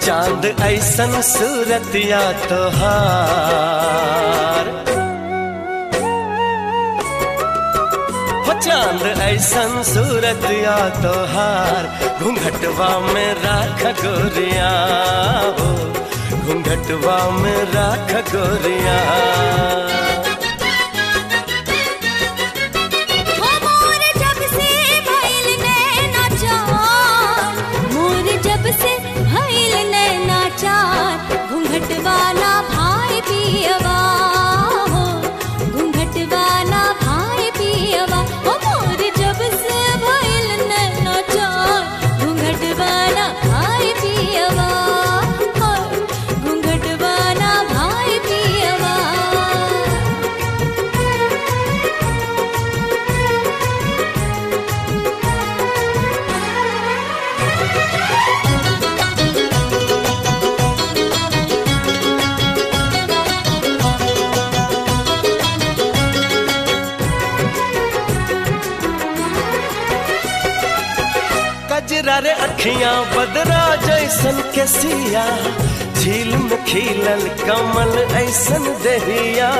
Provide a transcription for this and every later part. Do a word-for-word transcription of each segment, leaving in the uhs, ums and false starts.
चांद ऐसन सूरतिया तोहार, हो चांद ऐसन सूरतिया तोहार, घूंघटवा में राख गोरिया हो, घूंघटवा में राख गोरिया। घूंघटवाला भाई पियवा हो, घूंघटवाला भाई पियवा हो, मोर जब से भइल नैना चार, घूंघटवाला भाई पियवा हो, घूंघटवाला भाई पियवा। कजरा रे अखियां बदरा जैसन के सिया, झील में खिलल कमल ऐसन दहिया।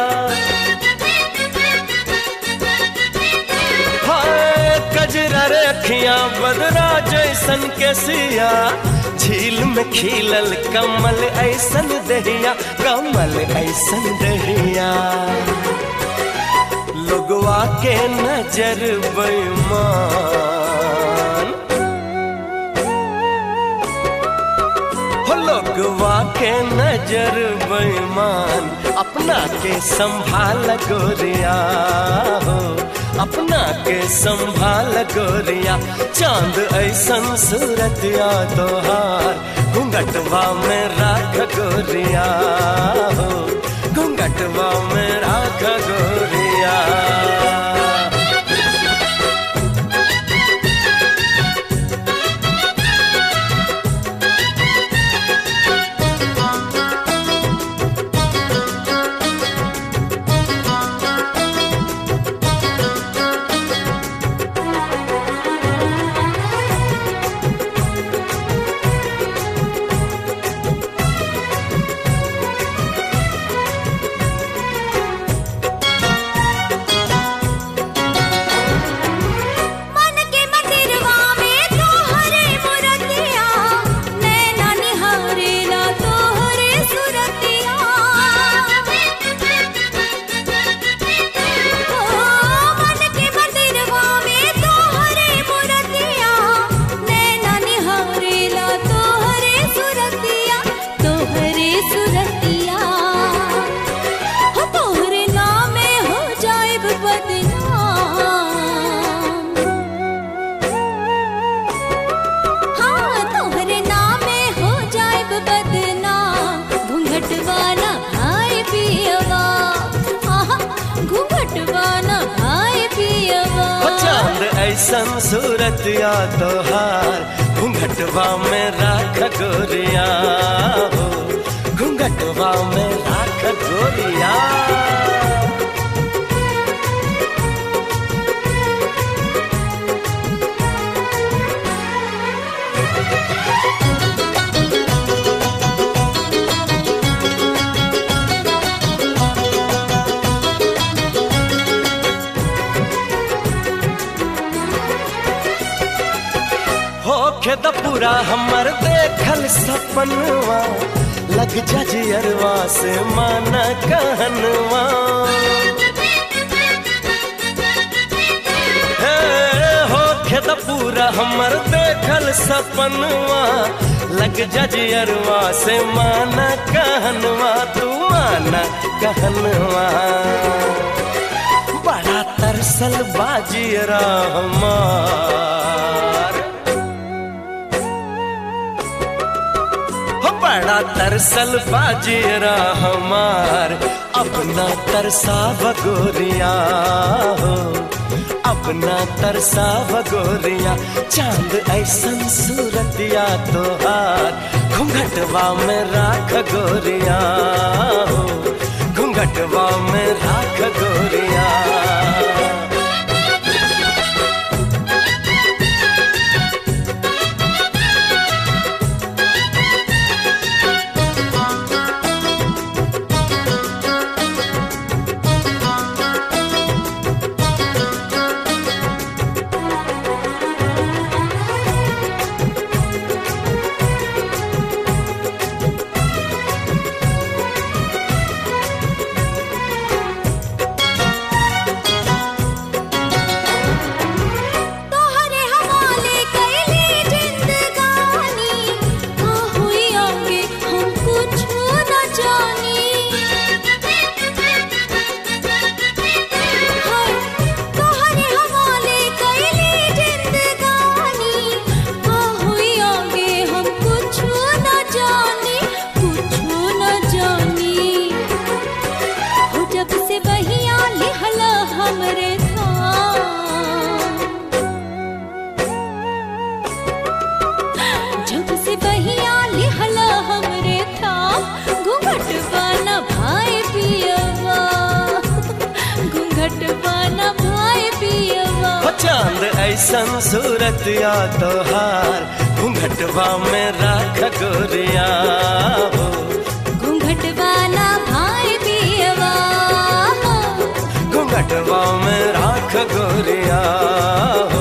हाय कजरा रे अखियां बदरा जैसन के सिया, झील में खिलल कमल ऐसन दहिया, कमल ऐसन दहिया। लोगवा के नजर बेईमान, लोगवा के नजर बेईमान, अपना के संभाल गोरिया हो, अपना के संभाल गोरिया। चांद ऐसन सूरतिया तोहार, घूंघटवा में राख गोरिया हो, घूंघटवा में राख गोरिया। ऐसन सूरतिया तोहार, घूंघटवा में राख गोरिया हो, घूंघटवा में राख गोरिया। खेद पूरा हमर देखल सपनवा, लग जजियरवा से माना कहनवा। हे हो खेद पूरा हमर देखल सपनवा, लग जजियरवा से माना कहनवा, तू माना कहनवा। बड़ा तरसल बाजियरा हमार, बड़ा तरसल बाजियरा हमार, अपना तरसाव गोरिया हो, अपना तरसाव गोरिया। चांद ऐसन सूरतिया तोहार, घूंघटवा में राख गोरिया हो, घूंघटवा में राख गोरिया। ऐसन सूरत या तोहार घूंघटवा में राख गोरिया हो। घूंघटवा ना भाई पियवा हो, घूंघटवा में राख गोरिया हो।